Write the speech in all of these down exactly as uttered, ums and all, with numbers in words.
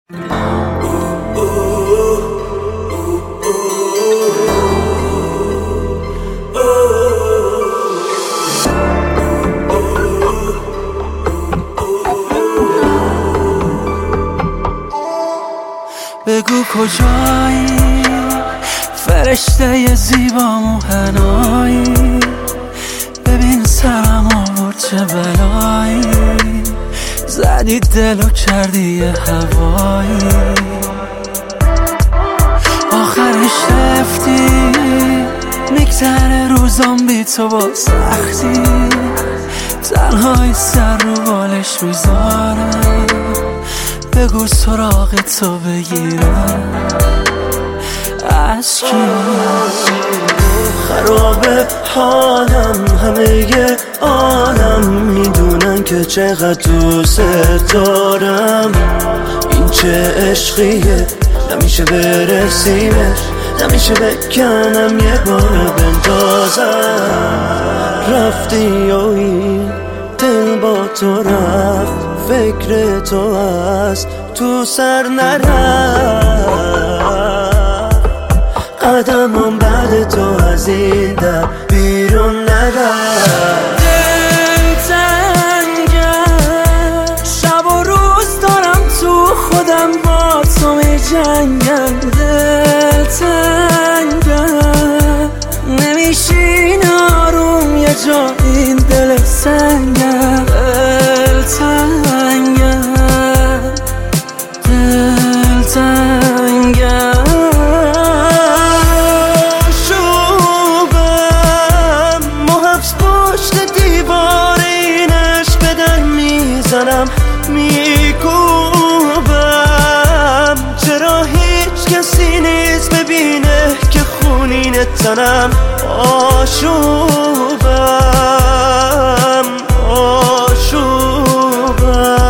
بگو کجایی فرشته زیبا موهنایی، ببین سرم آورد چه بلایی، زدی دل و کردی یه هوایی، آخرش رفتی میگذره روزام بی تو با سختی، تنهایی سر رو بالش میذارم، بگو سراغ تو بگیرم از کی؟ خرابه حالم، همه عالم میدونن که چقدر دوست دارم، این چه عشقیه نمیشه برسیمش، نمیشه بکنم یه بار بندازم، رفتی و این دل با تو رفت، فکر تو از تو سر نرفت، قدمم بعد تو از این در بیرون نرفت. دل تنگم، شب و روز دارم تو خودم با تو می جنگم، دل تنگم نمیشین آروم یه جا این دل سنگم، دل تنگم دل تنگم شوبم محبس پشت دیوار این عشق به در میزنم، میکوبم چرا هیچ کسی نیست ببینه که خونین تنم، آشوبم آشوبم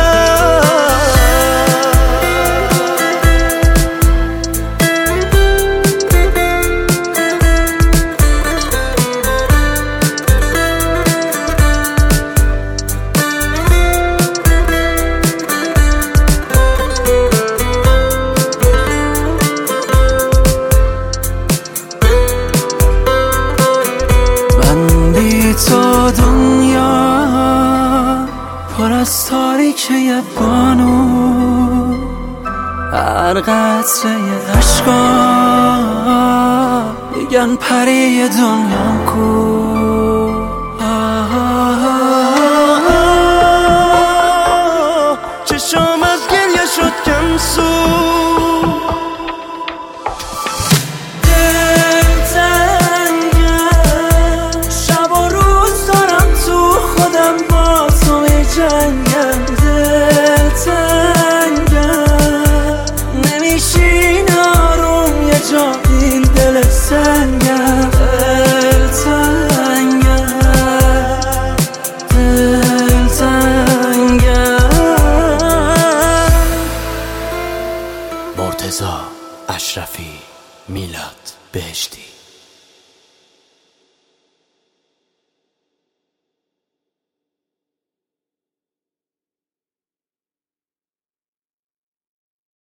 تو دنیا پر از تاریکه بانو، هر قطره عشقا میگن پری دنیا کو، چشام از گریه شد کم سو، جنگم دل تنگم نمیشین آروم یه جا این دل سنگم، دل تنگم دل تنگم. مرتضی اشرفی، میلاد بهشتی.